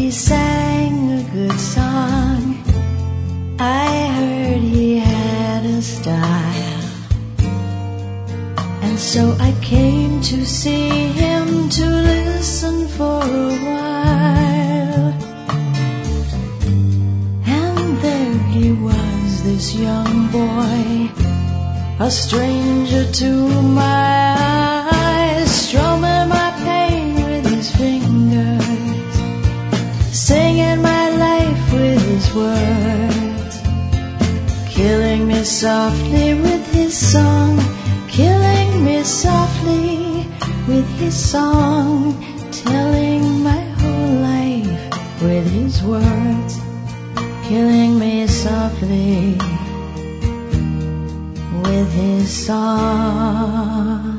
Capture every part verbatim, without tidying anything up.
he sang a good song. I heard he had a style, and so I came to see him, to listen for a while. And there he was, this young boy, a stranger to my eyes, strumming my pain with his fingers, singing my life with his words, killing me softly with his song, killing me softly with his song, telling my whole life with his words, killing me softly with his song.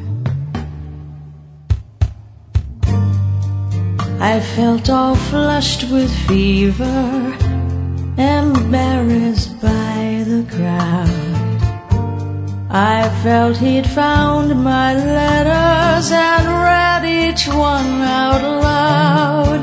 I felt all flushed with fever, embarrassed by the crowd. I felt he'd found my letters and read each one out loud.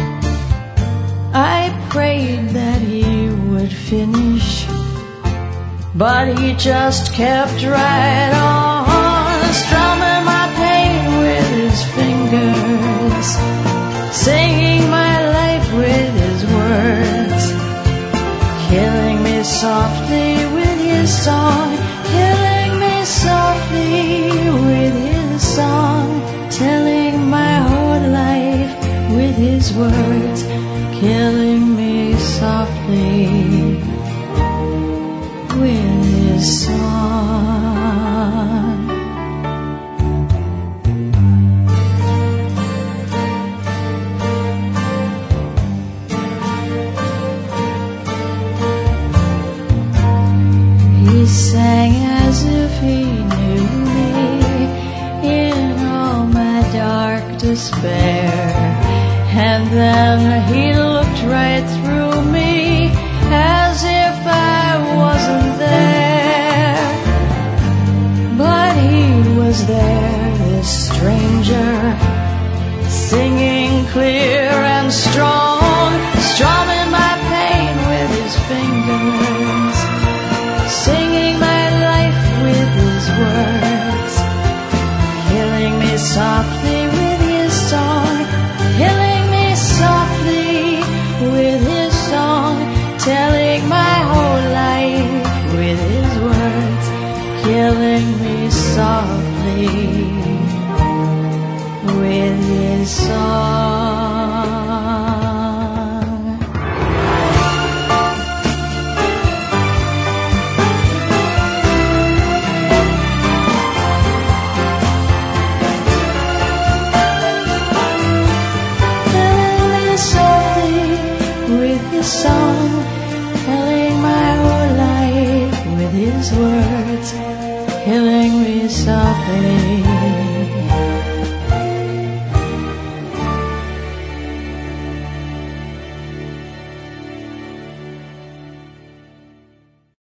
I prayed that he would finish, but he just kept right on, strumming my pain with his fingers, singing my life with his words, killing me softly with his song, killing me softly with his song, telling my whole life with his words, killing me softly with his song. He sang as if he knew me in all my dark despair, and then he looked right through me as if I wasn't there. But he was there, this stranger, singing clear and strong, strumming my pain with his fingers, singing my life with his words, killing me softly with his song, killing me softly with his song, telling my whole life with his words, killing me softly with his song. Killing me softly with his song, telling my whole life with his words, killing me softly